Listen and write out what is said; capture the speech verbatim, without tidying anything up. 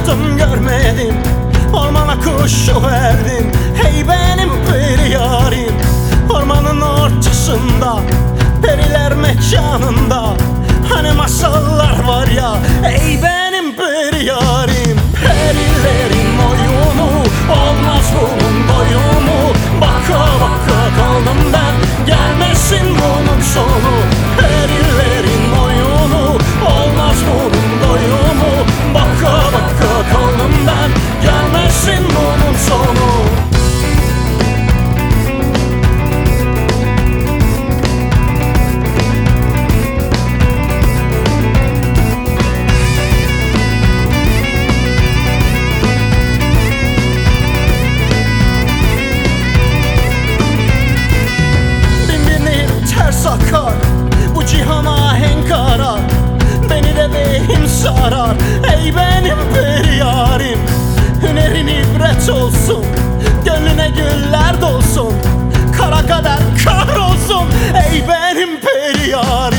baktım görmedim, ormana kuşu verdim. Hey benim peri yarim, ormanın ortasında, periler mekanında. Hani masallar var ya, ey benim peri yarim. Perilerin oyunu, olmaz bunun doyumu. Baka baka kaldım ben, gelmesin bunun sonu. Perilerin oyunu, olmaz bunun doyumu. Baka baka kaldım ben, gelmesin bunun sonu. Sakar, bu cihana ahenk arar, beni de beyim sarar. Ey benim peri yarim, hünerin ibret olsun, gönlüne güller dolsun, kara kader kahrolsun. Ey benim peri yarim.